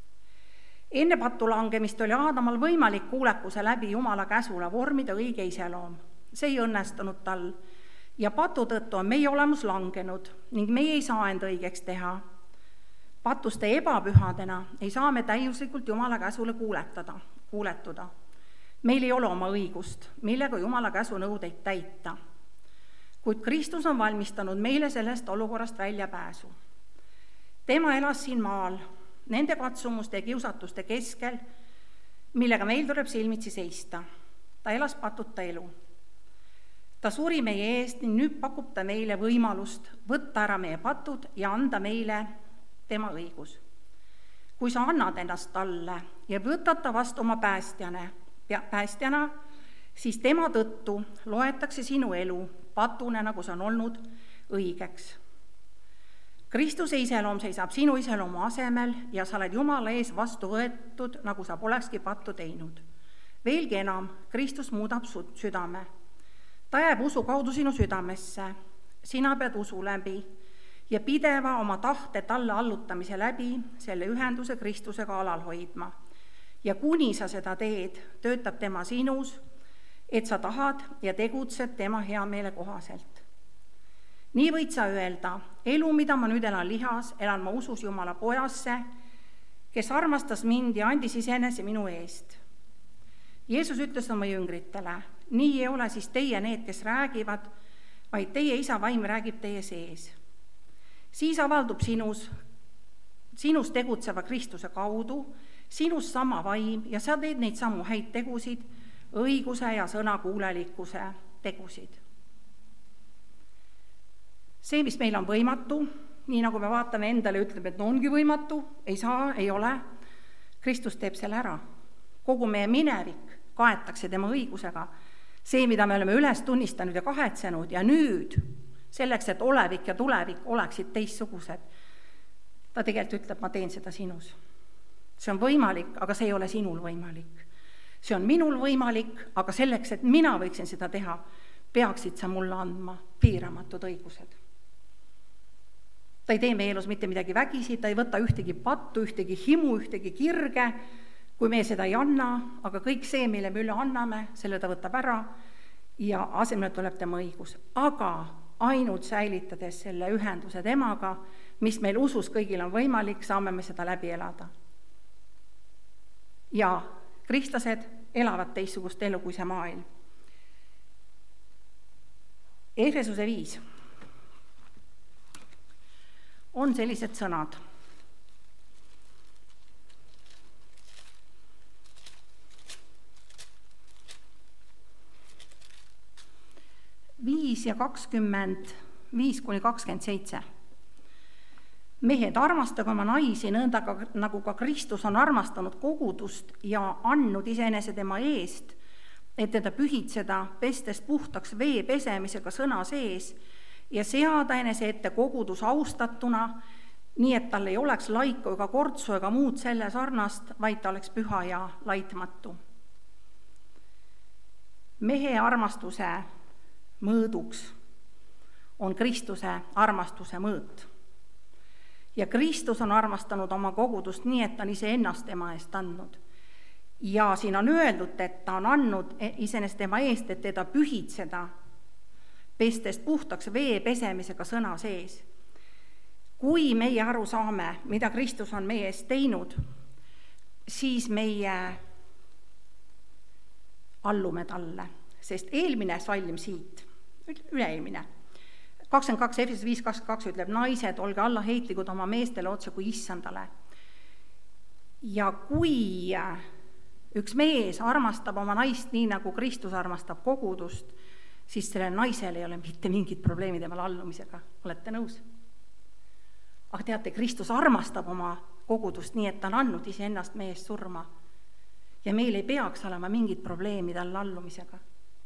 Enne patu langemist oli Aadamal võimalik kuulekuse läbi Jumala käsule vormida õige iseloom. See ei õnnestunud tal ja patu tõttu on meie olemus langenud ning meie ei saa end õigeks teha. Patuste ebapühadena ei saa me täiuslikult Jumala käsule kuuletuda. Meil ei ole oma õigust, millega Jumala käsu nõudeid täita. Kuid Kristus on valmistanud meile sellest olukorrast väljapääsu. Tema elas siin maal, nende katsumuste ja kiusatuste keskel, millega meil tuleb silmitsi seista. Ta elas patuta elu. Ta suri meie eest ning nüüd pakub ta meile võimalust võtta ära meie patud ja anda meile tema õigus. Kui sa annad ennast talle ja võtad ta vastu oma päästjana, siis tema tõttu loetakse sinu elu patune, nagu see on olnud, õigeks. Kristuse iseloom seisab sinu iseloomu asemel ja sa oled Jumala ees vastu võetud, nagu sa polekski pattu teinud. Veelgi enam, Kristus muudab südame. Ta jääb usu kaudu sinu südamesse, sina pead usu läbi ja pideva oma tahte talle allutamise läbi selle ühenduse Kristusega alal hoidma. Ja kuni sa seda teed, töötab tema sinus, et sa tahad ja tegutsed tema hea meele kohaselt. Nii võid sa öelda, elu, mida ma nüüd elan lihas, elan ma usus Jumala pojasse, kes armastas mind ja andis isenese minu eest. Jeesus ütles oma jüngritele, nii ei ole siis teie need, kes räägivad, vaid teie isa vaim räägib teie sees. Siis avaldub sinus tegutseva Kristuse kaudu, sinus sama vaim ja sa teed neid samu häid tegusid, õiguse ja sõnakuulelikkuse tegusid. See, mis meil on võimatu, nii nagu me vaatame endale ja ütleme, et no ongi võimatu, ei saa, ei ole, Kristus teeb selle ära. Kogu meie minevik kaetakse tema õigusega. See, mida me oleme üles tunnistanud ja kahetsenud ja nüüd, selleks, et olevik ja tulevik oleksid teistsugused, ta tegelikult ütleb, ma teen seda sinus. See on võimalik, aga see ei ole sinul võimalik. See on minul võimalik, aga selleks, et mina võiksin seda teha, peaksid sa mulle andma piiramatud õigused. Ta ei tee meie elus mitte midagi vägisi, ta ei võta ühtegi pattu, ühtegi himu, ühtegi kirge, kui me seda ei anna, aga kõik see, mille me üle anname, selle ta võtab ära ja asemel tuleb tema õigus. Aga ainult säilitades selle ühenduse temaga, mis meil usus kõigil on võimalik, saame me seda läbi elada. Ja kristlased elavad teistsugust elu kui see maailm. Efesuse 5 on sellised sõnad. 5 ja 25-27. Mehed, armastage oma naisi nõnda, nagu ka Kristus on armastanud kogudust ja andnud iseenese tema eest, et teda pühitseda, pestes puhtaks vee pesemisega sõna sees ja seada enese ette kogudus austatuna, nii et tal ei oleks laiku ega kortsu ega muud selle sarnast, vaid ta oleks püha ja laitmatu. Mehe armastuse mõõduks on Kristuse armastuse mõõt. Ja Kristus on armastanud oma kogudust nii, et ta on iseennast tema eest andnud. Ja siin on öeldud, et ta on andnud iseenesest tema eest, et teda pühitseda, pestes puhtaks vee pesemisega sõna sees. Kui meie aru saame, mida Kristus on meie eest teinud, siis meie allume talle, sest eelmine salm siit, üleelmine, 22 Efesos 5:22 ütleb, naised, olge allaheitlikud oma meestele otse kui issandale. Ja kui üks mees armastab oma naist nii, nagu Kristus armastab kogudust, siis sellel naisel ei ole mitte mingit probleemi temal allumisega. Olete nõus? Aga teate, Kristus armastab oma kogudust nii, et ta on andnud iseennast meie eest surma. Ja meil ei peaks olema mingit probleemi talle allumisega.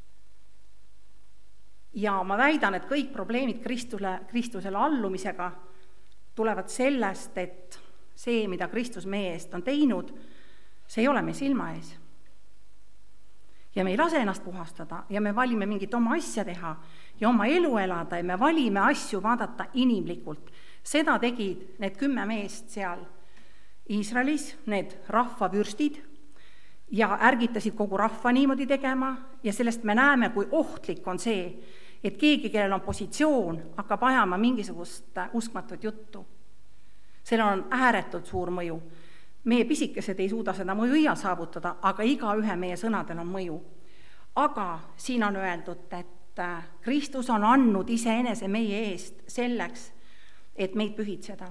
Ja ma väidan, et kõik probleemid Kristusele allumisega tulevad sellest, et see, mida Kristus meie eest on teinud, see ei ole meie silma ees. Ja me ei lase ennast puhastada ja me valime mingit oma asja teha ja oma elu elada ja me valime asju vaadata inimlikult. Seda tegid need 10 meest seal Iisraelis, need rahvavürstid, ja ärgitasid kogu rahva niimoodi tegema ja sellest me näeme, kui ohtlik on see, et keegi, kellel on positsioon, hakkab ajama mingisugust uskmatut juttu. Sellel on ääretult suur mõju. Meie pisikesed ei suuda seda mõju iial saavutada, aga igaühe meie sõnadel on mõju. Aga siin on öeldud, et Kristus on andnud iseenese meie eest selleks, et meid pühitseda.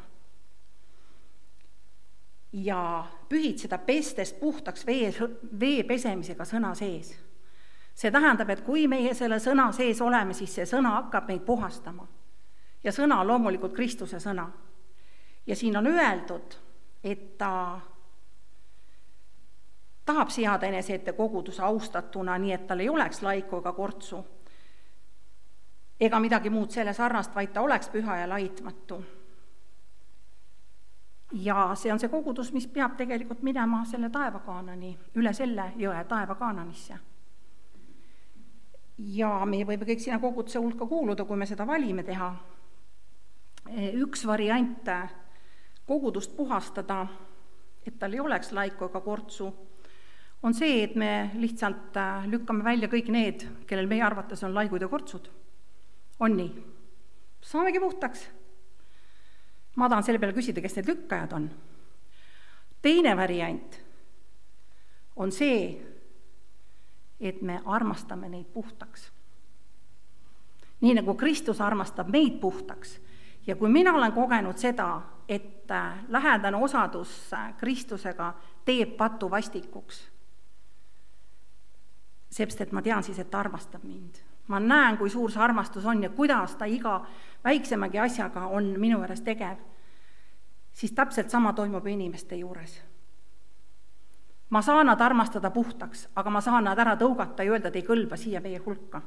Ja pühitseda pestes puhtaks vee pesemisega sõna sees. See tähendab, et kui meie selle sõna sees oleme, siis see sõna hakkab meid puhastama. Ja sõna on loomulikult Kristuse sõna. Ja siin on öeldud, et ta tahab seada enese ette koguduse austatuna, nii et tal ei oleks laiku ega kortsu ega midagi muud selle sarnast, vaid ta oleks püha ja laitmatu. Ja see on see kogudus, mis peab tegelikult minema selle taevakaanani, üle selle jõe taevakaananisse. Ja me võime kõik sinna koguduse hulka kuuluda, kui me seda valime teha. Üks variant kogudust puhastada, et tal ei oleks laiku ega kortsu, on see, et me lihtsalt lükkame välja kõik need, kellel meie arvates on laigud ja kortsud. On nii. Saamegi puhtaks. Ma tahan selle peale küsida, kes need lükkajad on. Teine variant on see, et me armastame neid puhtaks. Nii nagu Kristus armastab meid puhtaks. Ja kui mina olen kogenud seda, et lähedane osadus Kristusega teeb patu vastikuks, seepärast, et ma tean siis, et ta armastab mind. Ma näen, kui suur see armastus on ja kuidas ta iga väiksemagi asjaga on minu juures tegev, siis täpselt sama toimub inimeste juures. Ma saan nad armastada puhtaks, aga ma saan nad ära tõugata ja öelda, et ei kõlba siia meie hulka.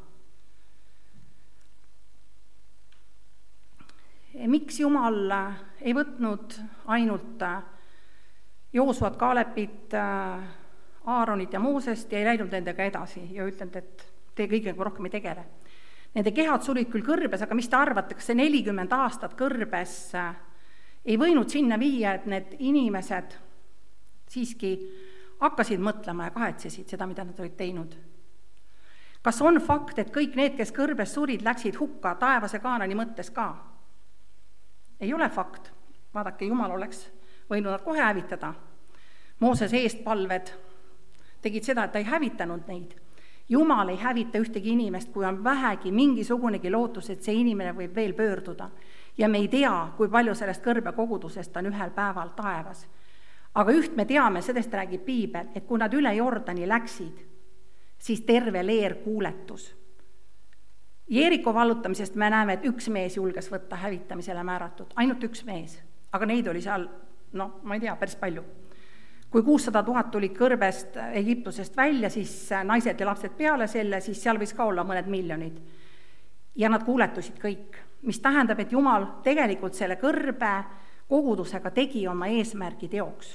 Miks Jumal ei võtnud ainult Joosuat, Kaalepit, Aaronit ja Moosest ja ei läinud nendega edasi ja ütlenud, et te kõigega rohkem ei tegele. Nende kehad sulid küll kõrbes, aga mis te arvate, kas see 40 aastat kõrbes ei võinud sinna viia, et need inimesed siiski hakkasid mõtlema ja kahetsesid seda, mida nad olid teinud? Kas on fakt, et kõik need, kes kõrbes surid, läksid hukka taevase Kaanani mõttes ka? Ei ole fakt. Vaadake, Jumal oleks võinud nad kohe hävitada. Mooses eestpalved tegid seda, et ta ei hävitanud neid. Jumal ei hävita ühtegi inimest, kui on vähegi mingisugunegi lootus, et see inimene võib veel pöörduda. Ja me ei tea, kui palju sellest kõrbekogudusest on ühel päeval taevas. Aga üht me teame, sellest räägib Piibel, et kui nad üle Jordani läksid, siis terve leer kuuletus. Jeeriko vallutamisest me näeme, et üks mees julges võtta hävitamisele määratud, ainult üks mees, aga neid oli seal, ma ei tea, päris palju. Kui 600 000 tuli kõrbest Egiptusest välja, siis naised ja lapsed peale selle, siis seal võis ka olla mõned miljonid. Ja nad kuuletusid kõik, mis tähendab, et Jumal tegelikult selle kõrbe kogudusega tegi oma eesmärgi teoks.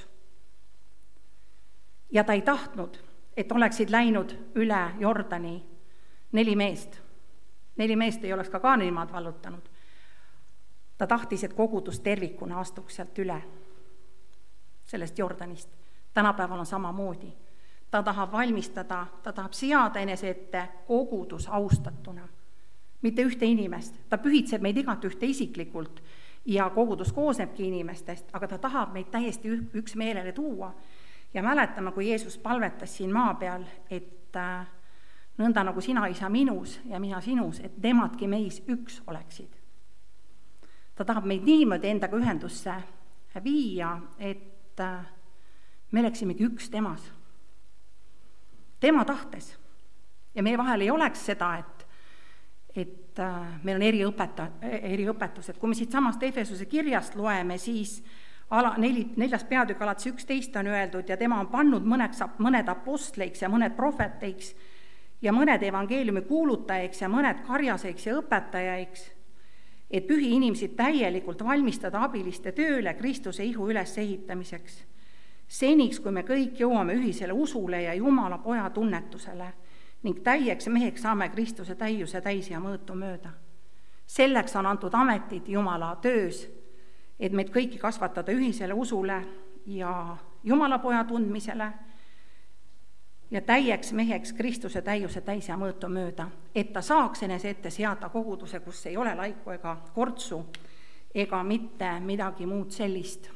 Ja ta ei tahtnud, et oleksid läinud üle Jordani 4 meest. 4 meest ei oleks ka Kaanimaad vallutanud. Ta tahtis, et kogudus tervikuna astuks sealt üle, sellest Jordanist. Tänapäeval on samamoodi. Ta tahab valmistada, ta tahab seada enese ette kogudus austatuna. Mitte ühte inimest. Ta pühitseb meid igat ühte isiklikult ja kogudus koosnebki inimestest, aga ta tahab meid täiesti üks meelele tuua. Ja mäletame, kui Jeesus palvetas siin maa peal, et nõnda nagu sina, isa, minus ja mina sinus, et temadki meis üks oleksid. Ta tahab meid niimoodi endaga ühendusse viia, et me oleksimegi üks temas. Tema tahtes. Ja meie vahel ei oleks seda, et meil on eriõpetused. Kui me siit samast Efesuse kirjast loeme, siis 4. peatükk alates 11 on öeldud ja tema on pannud mõned apostleiks ja mõned prohveteiks ja mõned evangeeliumi kuulutajaiks ja mõned karjaseiks ja õpetajaiks, et pühi inimesi täielikult valmistada abiliste tööle Kristuse ihu ülesehitamiseks. Seniks, kui me kõik jõuame ühisele usule ja Jumala poja tunnetusele ning täieks meheks saame Kristuse täiuse täis ja mõõtu mööda. Selleks on antud ametid Jumala töös, et meid kõiki kasvatada ühisele usule ja Jumala poja tundmisele ja täieks meheks Kristuse täiuse täis ja mõõtu mööda, et ta saaks enese ette seada koguduse, kus ei ole laiku ega kortsu ega mitte midagi muud sellist.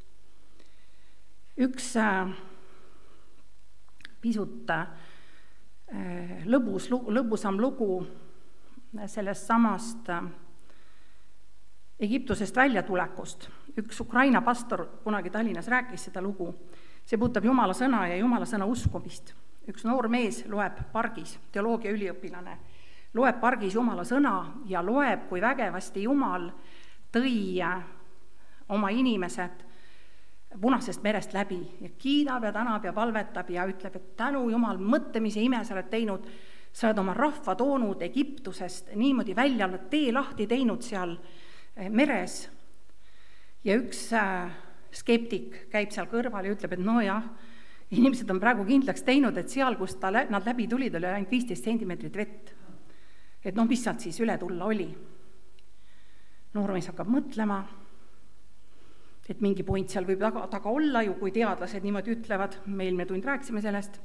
Üks pisut lõbusam lugu sellest samast Egiptusest väljatulekust. Üks Ukraina pastor kunagi Tallinnas rääkis seda lugu. See puudutab Jumala sõna ja Jumala sõna uskumist. Üks noor mees loeb pargis, teoloogia üliõpilane, loeb pargis Jumala sõna ja loeb, kui vägevasti Jumal tõi oma inimesed Punasest merest läbi ja kiidab ja tänab ja palvetab ja ütleb, et tänu Jumal, mõtlemise ime sa oled teinud, sa oled oma rahva toonud Egiptusest niimoodi välja, oled tee lahti teinud seal meres. Ja üks skeptik käib seal kõrval ja ütleb, et nojah, inimesed on praegu kindlaks teinud, et seal, kus nad läbi tulid, oli ainult 15 sentimeetrit vett. Et mis sealt siis üle tulla oli. Noormees hakkab mõtlema, et mingi point seal võib taga olla ju, kui teadlased niimoodi ütlevad, meil me tund rääkisime sellest,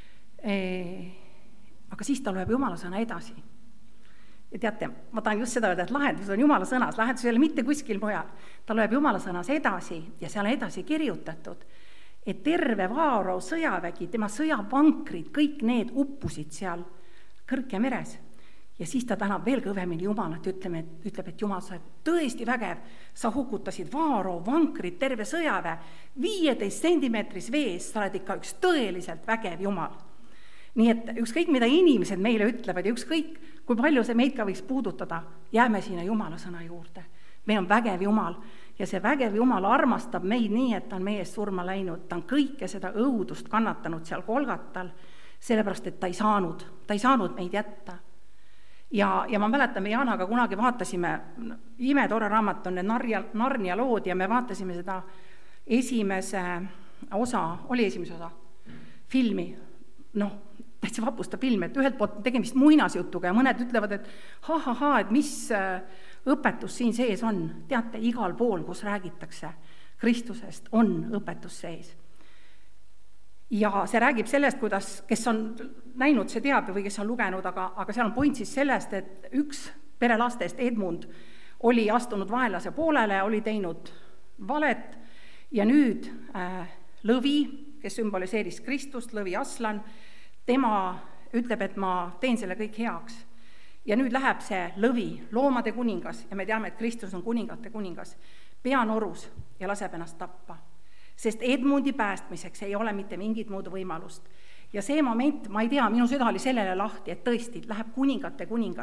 aga siis ta loeb Jumala sõna edasi. Ja teate, ma tahan just seda öelda, et lahendus on Jumala sõnas, lahendus ei ole mitte kuskil mujal. Ta loeb Jumala sõnas edasi ja seal edasi kirjutatud, et terve Vaaro sõjavägi, tema sõjavankrid, kõik need uppusid seal Kõrke meres. Ja siis ta tänab veel kõvemini Jumalat, ütleb, et Jumal, sa oled tõesti vägev, sa hukutasid Vaaro vankrid, terve sõjaväe, 15 sentimeetris vees, sa oled ikka üks tõeliselt vägev Jumal. Nii et ükskõik, mida inimesed meile ütlevad ja ükskõik, kui palju see meid ka võiks puudutada, jääme sinna Jumala sõna juurde. Meil on vägev Jumal ja see vägev Jumal armastab meid nii, et ta on meie eest surma läinud, ta on kõike seda õudust kannatanud seal Golgatal, sellepärast, et ta ei saanud meid jätta. Ja ma mäletan, me Jaanaga kunagi vaatasime, imetore raamat on need Narnia lood ja me vaatasime seda esimese osa filmi, täitsa vapustav film, et ühelt poolt tegemist muinasjutuga ja mõned ütlevad, et et mis õpetus siin sees on. Teate, igal pool, kus räägitakse Kristusest, on õpetus sees. Ja see räägib sellest, kuidas, kes on näinud, see teab või kes on lugenud, aga seal on point siis sellest, et üks perelastest, Edmund, oli astunud vaenlase poolele, oli teinud valet ja nüüd lõvi, kes sümboliseeris Kristust, lõvi Aslan, tema ütleb, et ma teen selle kõik heaks. Ja nüüd läheb see lõvi, loomade kuningas, ja me teame, et Kristus on kuningate kuningas, peanorus ja laseb ennast tappa. Sest Edmundi päästmiseks ei ole mitte mingit muud võimalust. Ja see moment, ma ei tea, minu süda oli sellele lahti, et tõesti läheb kuningate kuningas,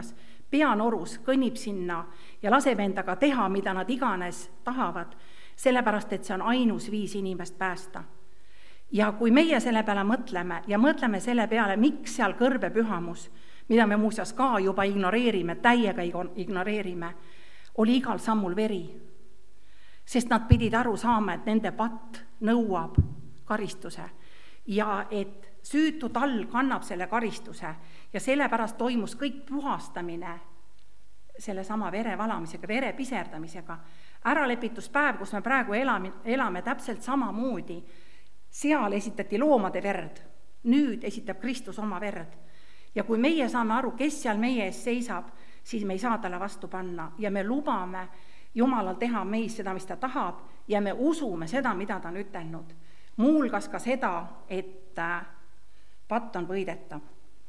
peanorus kõnnib sinna ja laseb endaga teha, mida nad iganes tahavad, sellepärast et see on ainus viis inimest päästa. Ja kui meie selle peale mõtleme ja mõtleme selle peale, miks seal kõrbepühamus, mida me muuseas ka juba ignoreerime, täiega ignoreerime, oli igal sammul veri. Sest nad pidid aru saama, et nende patt nõuab karistuse ja et süütu talv kannab selle karistuse ja sellepärast toimus kõik puhastamine selle sama vere valamisega, vere piserdamisega. Äralepituspäev, kus me praegu elame täpselt samamoodi, seal esitati loomade verd, nüüd esitab Kristus oma verd. Ja kui meie saame aru, kes seal meie ees seisab, siis me ei saa talle vastu panna ja me lubame Jumalal teha meis seda, mis ta tahab ja me usume seda, mida ta on ütelnud. Muulgas ka seda, et patt on võidetav.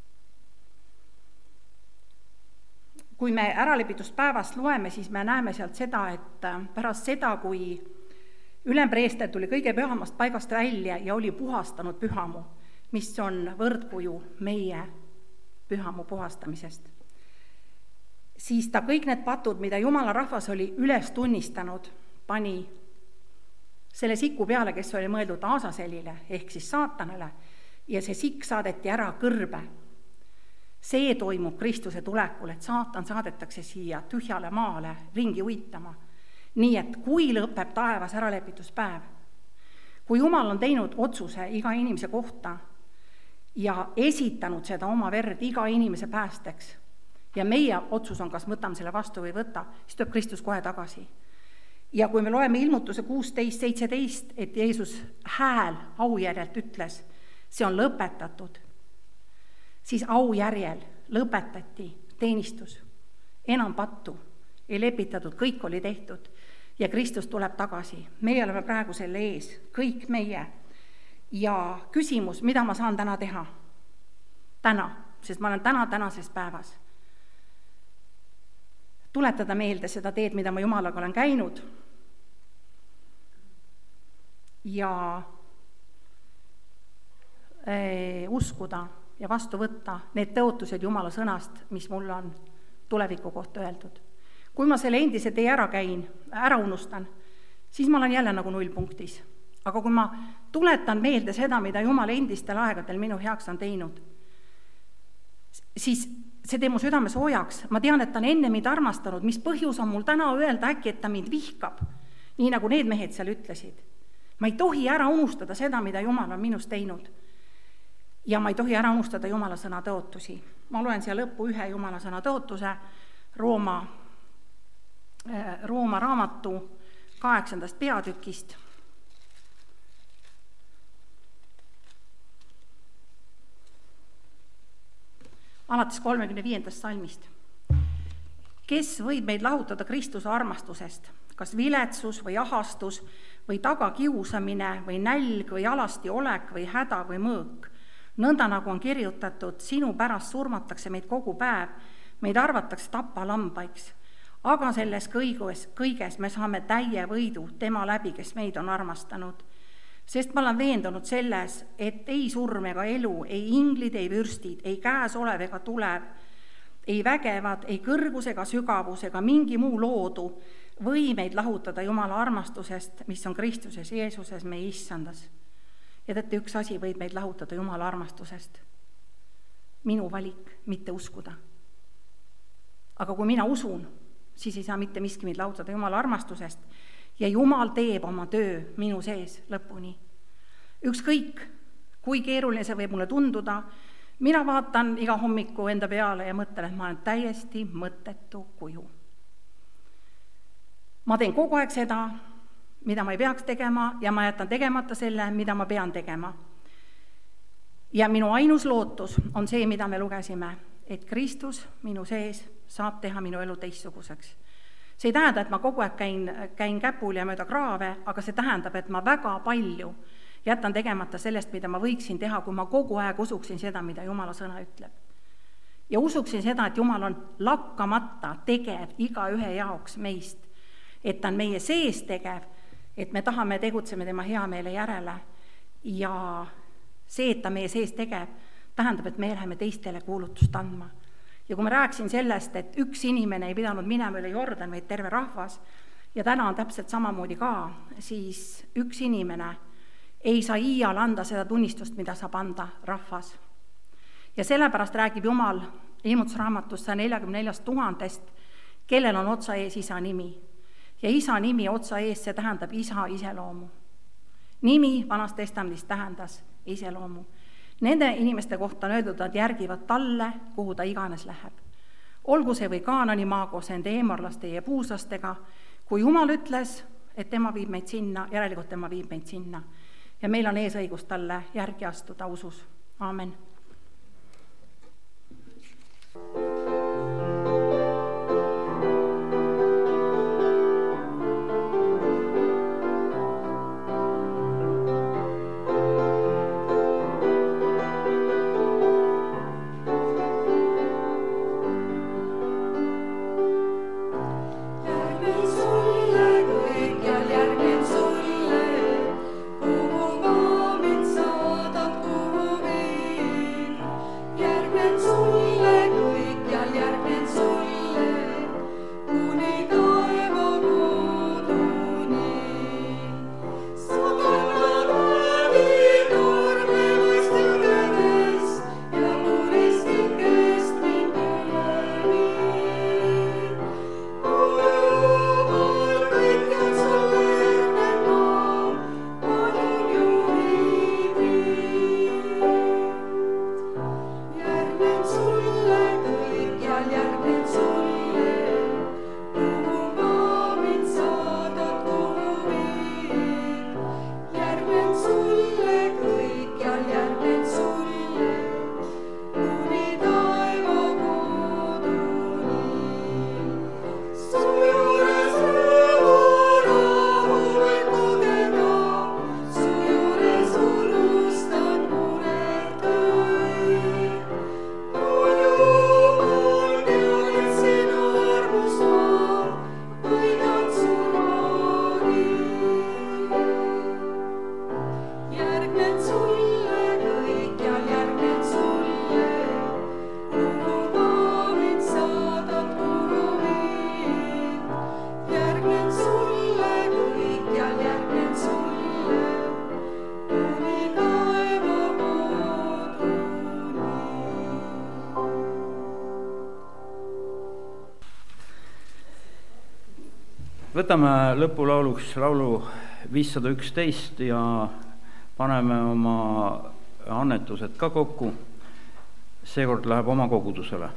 Kui me äralepituspäevast loeme, siis me näeme sealt seda, et pärast seda, kui ülempreester tuli kõige pühamast paigast välja ja oli puhastanud pühamu, mis on võrdkuju meie pühamu puhastamisest, siis ta kõik need patud, mida Jumala rahvas oli üles tunnistanud, pani selle siku peale, kes oli mõeldud Aasaselile ehk siis saatanale ja see sikk saadeti ära kõrbe. See toimub Kristuse tulekul, et saatan saadetakse siia tühjale maale ringi uitama. Nii et kui lõpeb taevas äralepituspäev, kui Jumal on teinud otsuse iga inimese kohta ja esitanud seda oma verd iga inimese päästeks ja meie otsus on, kas võtame selle vastu või võta, siis tuleb Kristus kohe tagasi. Ja kui me loeme Ilmutuse 16:17, et Jeesus hääl aujärjelt ütles, see on lõpetatud, siis aujärjel lõpetati teenistus, enam pattu ei lepitatud, kõik oli tehtud ja Kristus tuleb tagasi. Meie oleme praegu selle ees, kõik meie. Ja küsimus, mida ma saan täna teha? Täna, sest ma olen tänases päevas. Tuletada meelde seda teed, mida ma Jumalaga olen käinud ja uskuda ja vastu võtta need tõotused Jumala sõnast, mis mul on tuleviku kohta öeldud. Kui ma selle endise tee ära unustan, siis ma olen jälle nagu nullpunktis. Aga kui ma tuletan meelde seda, mida Jumal endistel aegadel minu heaks on teinud, siis see teeb mu südame soojaks. Ma tean, et ta on enne mind armastanud, mis põhjus on mul täna öelda äkki, et ta mind vihkab, nii nagu need mehed seal ütlesid. Ma ei tohi ära unustada seda, mida Jumal on minust teinud. Ja ma ei tohi ära unustada Jumala sõna tõotusi. Ma loen siia lõppu ühe Jumala sõna tõotuse Rooma raamatu 8. peatükist. Alates 35. salmist. Kes võib meid lahutada Kristuse armastusest? Kas viletsus või ahastus või tagakiusamine või nälg või alasti olek või häda või mõõk? Nõnda nagu on kirjutatud, sinu pärast surmatakse meid kogu päev, meid arvatakse tapalambaiks. Aga selles kõiges me saame täie võidu tema läbi, kes meid on armastanud. Sest ma olen veendunud selles, et ei surm ega elu, ei inglid, ei vürstid, ei käes olev ega tulev, ei vägevad, ei kõrgus ega sügavus ega mingi muu loodu või meid lahutada Jumala armastusest, mis on Kristuses Jeesuses meie issandas. Ja teate, üks asi võib meid lahutada Jumala armastusest. Minu valik, mitte uskuda. Aga kui mina usun, siis ei saa mitte miski meid lahutada Jumala armastusest ja Jumal teeb oma töö minu sees lõpuni. Ükskõik, kui keeruline see võib mulle tunduda, mina vaatan iga hommiku enda peale ja mõtlen, et ma olen täiesti mõttetu kuju. Ma teen kogu aeg seda, mida ma ei peaks tegema ja ma jätan tegemata selle, mida ma pean tegema. Ja minu ainus lootus on see, mida me lugesime, et Kristus minu sees saab teha minu elu teistsuguseks. See ei tähenda, et ma kogu aeg käin käpul ja mööda kraave, aga see tähendab, et ma väga palju jätan tegemata sellest, mida ma võiksin teha, kui ma kogu aeg usuksin seda, mida Jumala sõna ütleb. Ja usuksin seda, et Jumal on lakkamata tegev iga ühe jaoks meist, et ta on meie sees tegev, et me tahame tegutseme tema hea meele järele ja see, et ta meie sees tegev, tähendab, et me läheme teistele kuulutust andma. Ja kui ma rääkisin sellest, et üks inimene ei pidanud minema üle Jordan, vaid terve rahvas, ja täna on täpselt samamoodi ka, siis üks inimene ei saa iial anda seda tunnistust, mida saab anda rahvas. Ja sellepärast räägib Jumal ilmutusraamatus 144 000, kellel on otsa ees isa nimi. Ja isa nimi otsa ees, see tähendab isa iseloomu. Nimi Vanas Testamendis tähendas iseloomu. Nende inimeste kohta on öeldud, nad järgivad talle, kuhu ta iganes läheb. Olgu see või Kaanani maa koos enda eemorlaste ja puuslastega, kui Jumal ütles, et tema viib meid sinna, järelikult tema viib meid sinna. Ja meil on eesõigus talle järgi astuda usus. Aamen. Võtame lõpulauluks laulu 511 ja paneme oma annetused ka kokku. Seekord läheb oma kogudusele.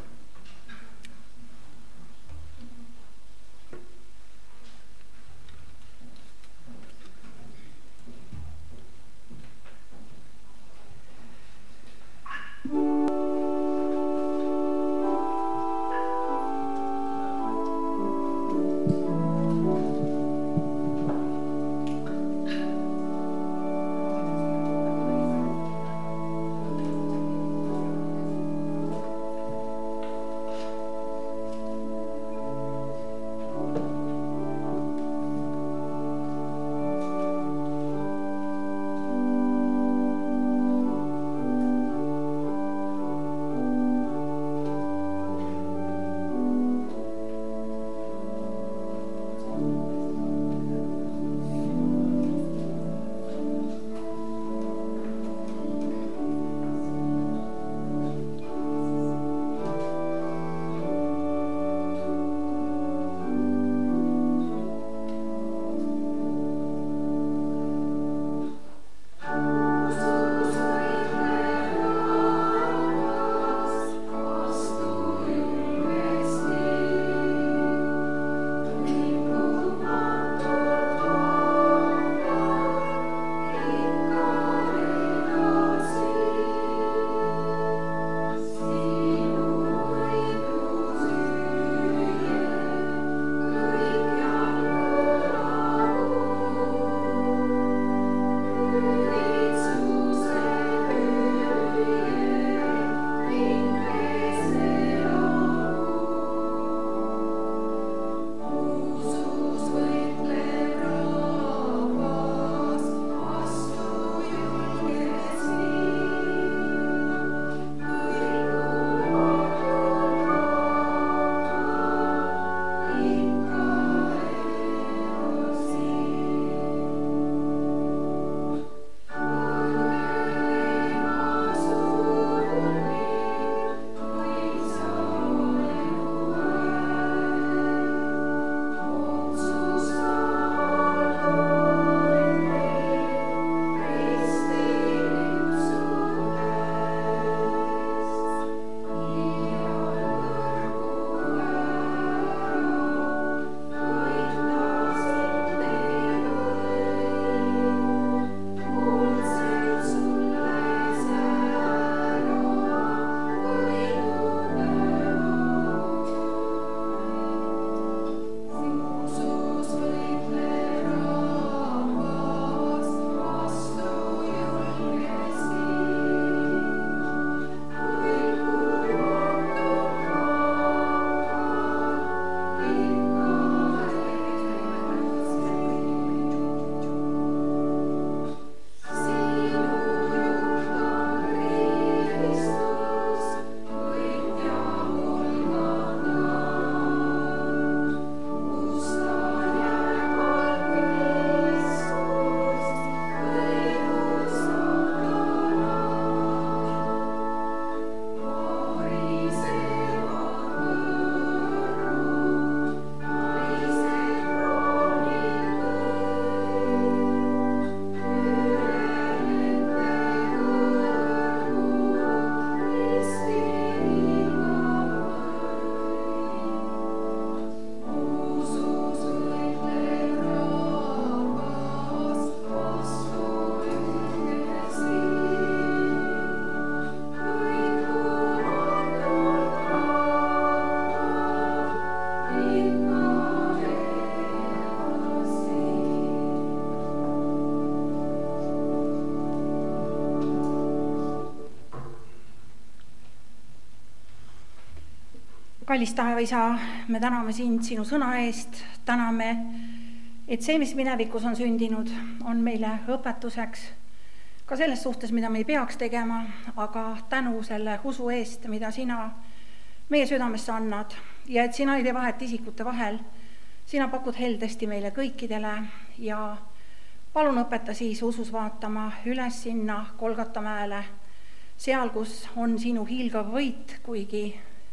kallis taevaisa, me täname sind sinu sõna eest, täname, et see, mis minevikus on sündinud, on meile õpetuseks ka selles suhtes, mida me ei peaks tegema, aga tänu selle usu eest, mida sina meie südamesse annad ja et sina ei tee vahet isikute vahel, sina pakud heldesti meile kõikidele ja palun õpeta siis usus vaatama üles sinna Golgata mäele, seal, kus on sinu hiilgav võit, kuigi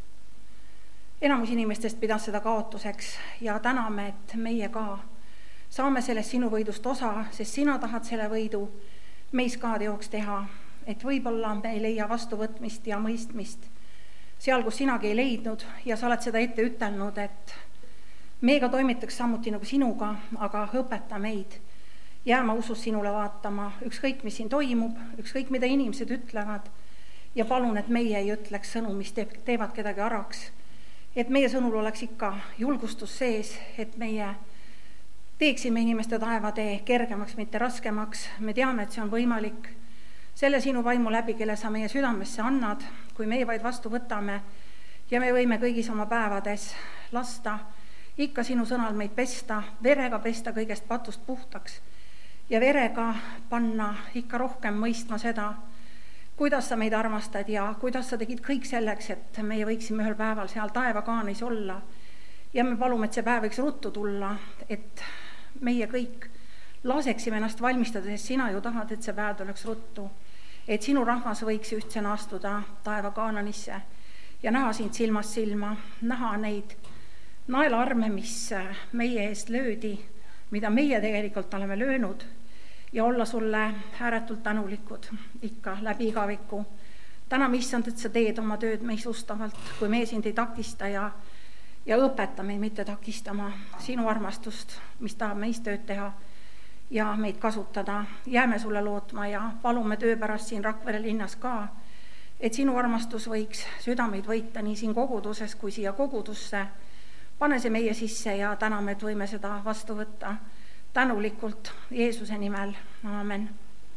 enamus inimestest pidas seda kaotuseks ja täname, et meie ka saame sellest sinu võidust osa, sest sina tahad selle võidu meis ka teoks teha, et võib-olla me ei leia vastuvõtmist ja mõistmist seal, kus sinagi ei leidnud ja sa oled seda ette ütelnud, et meiega toimitaks samuti nagu sinuga, aga õpeta meid jääma usus sinule vaatama, ükskõik, mis siin toimub, ükskõik, mida inimesed ütlevad ja palun, et meie ei ütleks sõnu, mis teevad kedagi araks, et meie sõnul oleks ikka julgustus sees, et meie teeksime inimeste taevatee kergemaks, mitte raskemaks. Me teame, et see on võimalik selle sinu vaimu läbi, kelle sa meie südamesse annad, kui meie vaid vastu võtame ja me võime kõigis oma päevades lasta ikka sinu sõnal meid pesta, verega pesta kõigest patust puhtaks ja verega panna ikka rohkem mõistma seda, kuidas sa meid armastad ja kuidas sa tegid kõik selleks, et meie võiksime ühel päeval seal taevakaanis olla ja me palume, et see päev võiks ruttu tulla, et meie kõik laseksime ennast valmistada, sest sina ju tahad, et see päev tuleks ruttu, et sinu rahvas võiks ühtsena astuda taevakaananisse ja näha sind silmast silma, näha neid naelaarme, mis meie eest löödi, mida meie tegelikult oleme löönud ja olla sulle ääretult tänulikud ikka läbi igaviku. Täname, issand, et sa teed oma tööd meis ustavalt, kui me sind ei takista ja õpeta meid mitte takistama sinu armastust, mis tahab meis tööd teha ja meid kasutada. Jääme sulle lootma ja palume töö pärast siin Rakvere linnas ka, et sinu armastus võiks südameid võita nii siin koguduses kui siia kogudusse. Pane see meie sisse ja täname, et võime seda vastu võtta tänulikult Jeesuse nimel. Aamen.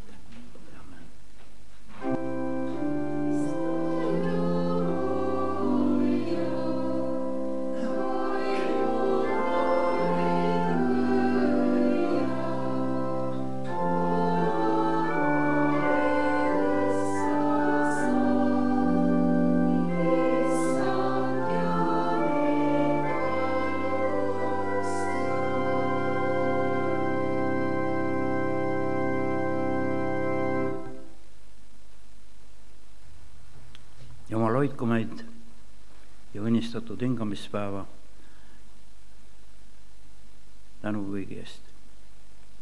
Jumal hoidku meid ja õnnistatud hingamispäeva. Tänu kõigi eest.